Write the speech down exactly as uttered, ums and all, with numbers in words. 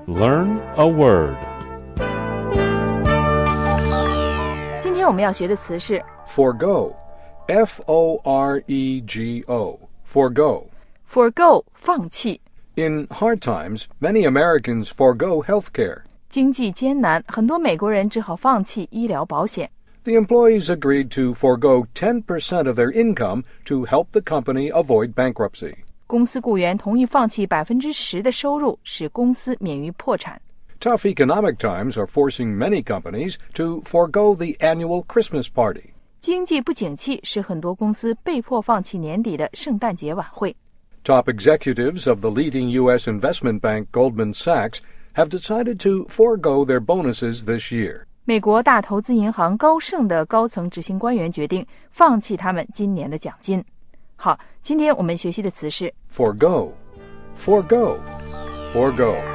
Learn a word. 今天我们要学的词是 Forgo. F O R E G O. Forgo. forgo 放弃。 In hard times, many Americans forgo health care. 经济艰难，很多美国人只好放弃医疗保险。 The employees agreed to forgo ten percent of their income to help the company avoid bankruptcy. 公司雇员同意放弃百分之十的收入，使公司免于破产。 Tough economic times are forcing many companies to forgo the annual Christmas party. 经济不景气使很多公司被迫放弃年底的圣诞节晚会。 Top executives of the leading U S investment bank Goldman Sachs have decided to forgo their bonuses this year. 美国大投资银行高盛的高层执行官员决定放弃他们今年的奖金。好，今天我们学习的词是 Forgo. Forgo. Forgo.